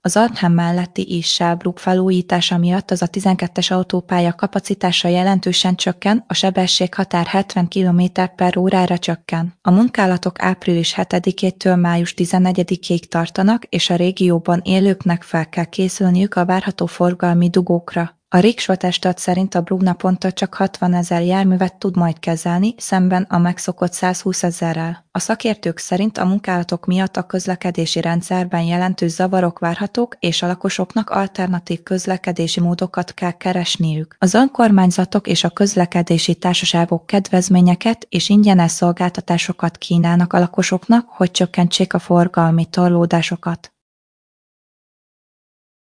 Az Arnhem melletti Is-Saarbrück felújítása miatt az A12-es autópálya kapacitása jelentősen csökken, a sebességhatár 70 km/h-ra csökken. A munkálatok április 7-től május 14-ig tartanak, és a régióban élőknek fel kell készülniük a várható forgalmi dugókra. A Riksvatestad szerint a Brug naponta csak 60 000 járművet tud majd kezelni, szemben a megszokott 120 000-rel. A szakértők szerint a munkálatok miatt a közlekedési rendszerben jelentős zavarok várhatók, és a lakosoknak alternatív közlekedési módokat kell keresniük. Az önkormányzatok és a közlekedési társaságok kedvezményeket és ingyenes szolgáltatásokat kínálnak a lakosoknak, hogy csökkentsék a forgalmi torlódásokat.